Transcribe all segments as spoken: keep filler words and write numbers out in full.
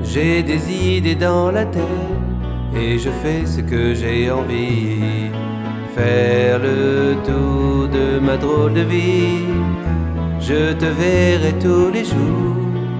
J'ai des idées dans la tête et je fais ce que j'ai envie. Faire le tour de ma drôle de vie, je te verrai tous les jours.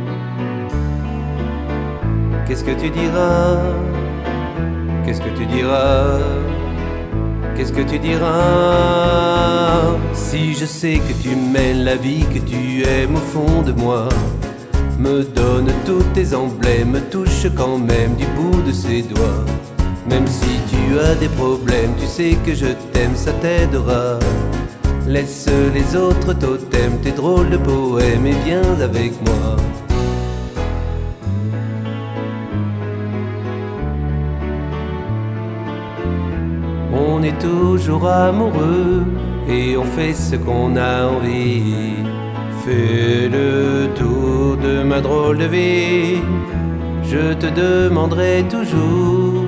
Qu'est-ce que tu diras? Qu'est-ce que tu diras? Qu'est-ce que tu diras? Si je sais que tu mènes la vie que tu aimes au fond de moi, me donne tous tes emblèmes, me touche quand même du bout de ses doigts. Même si tu as des problèmes, tu sais que je t'aime, ça t'aidera. Laisse les autres totems, tes drôles de poèmes et viens avec moi. On est toujours amoureux et on fait ce qu'on a envie. Fais le tour de ma drôle de vie, je te demanderai toujours.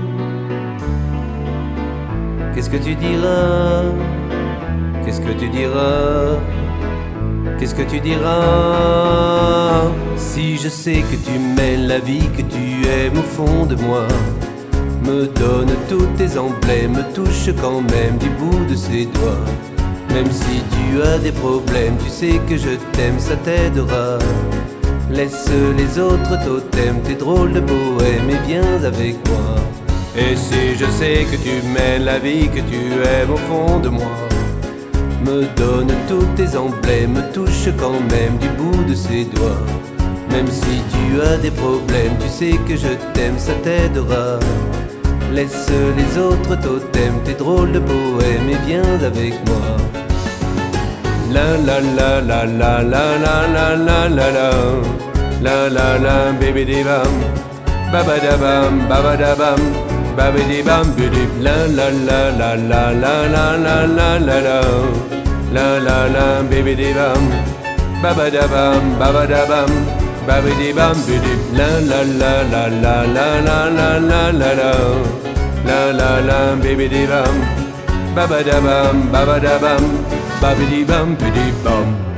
Qu'est-ce que tu diras? Qu'est-ce que tu diras? Qu'est-ce que tu diras? Si je sais que tu mènes la vie que tu aimes au fond de moi, me donne tous tes emblèmes, me touche quand même du bout de ses doigts. Même si tu as des problèmes, tu sais que je t'aime, ça t'aidera. Laisse les autres totems, tes drôles de poèmes et viens avec moi. Et si je sais que tu mènes la vie que tu aimes au fond de moi, me donne tous tes emblèmes, me touche quand même du bout de ses doigts. Même si tu as des problèmes, tu sais que je t'aime, ça t'aidera. Laisse les autres totems, tes drôles de poèmes et viens avec moi. La la la la la la la la la la la la la la baby di bam baba da bam baba da bam baby di bam bidi la la la la la la la la la la la la la la baby di bam baba da bam baba da bam baby di bam bidi la la la la la la la la la la la la la la baby di bam baba da bam baba da bam babidi bum bidi bum.